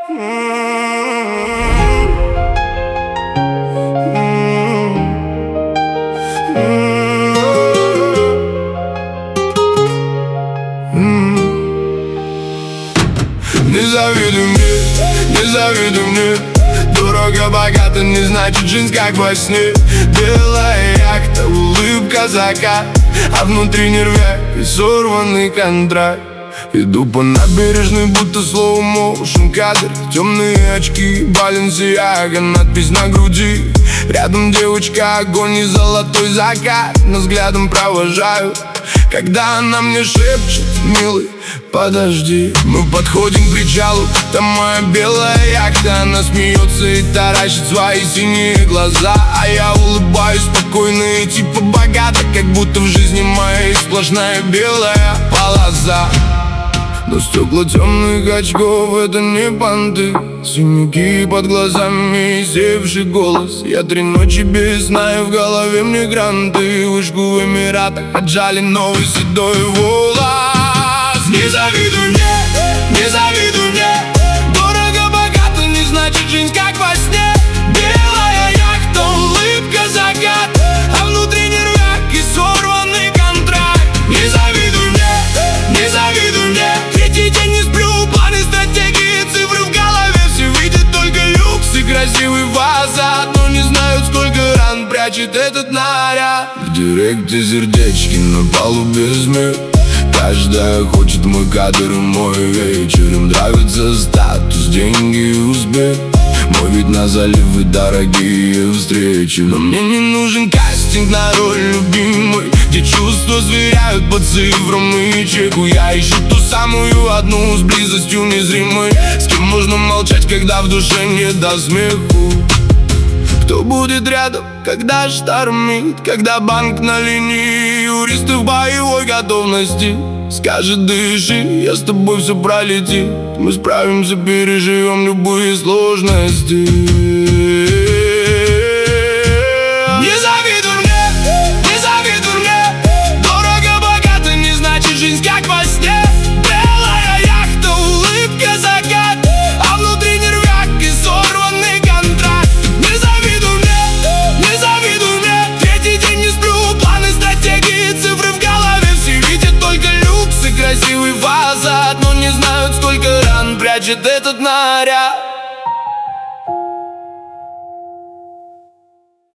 Не завидуй мне, не завидуй мне. Дорого, богато, не значит жизнь как во сне. Белая яхта, улыбка, закат, а внутри нервяк и сорванный контракт. Иду по набережной, будто slow motion кадр. Темные очки, Balenciaga, надпись на груди. Рядом девочка, огонь и золотой закат. Но взглядом провожаю, когда она мне шепчет: милый, подожди. Мы подходим к причалу, там моя белая яхта. Она смеется и таращит свои синие глаза, а я улыбаюсь спокойно и типа богато, как будто в жизни моей сплошная белая полоса. Но стекла темных очков — это не понты. Синяки под глазами и севший голос. Я 3 ночи без сна, и в голове мне гранты. Вышку в Эмиратах отжали новый седой волос. Не завидуй мне, не завидуй мне. Дорого, богато, не значит жизнь как во сне. Белая яхта, улыбка, закат, а внутри нервяк и сорванный контракт. Не завидуй мне, не завидуй мне. Третий день не сплю, планы, стратегии, цифры в голове. Все видят только люкс и красивый фасад, но не знают, сколько ран прячет этот наряд. В директе сердечки, на палубе змей. Каждая хочет мой кадр и мой вечер. Им нравится статус, деньги и успех, мой вид на залив и дорогие встречи. Но мне не нужен кастинг на роль любимой, где чувства сверяют по цифрам и чеку. Я ищу ту самую одну с близостью незримой, с кем можно молчать, когда в душе не до смеху. Кто будет рядом, когда штормит, когда банк на линии, юристы в боевой готовности. Скажет: дыши, я с тобой, все пролетит. Мы справимся, переживем любые сложности.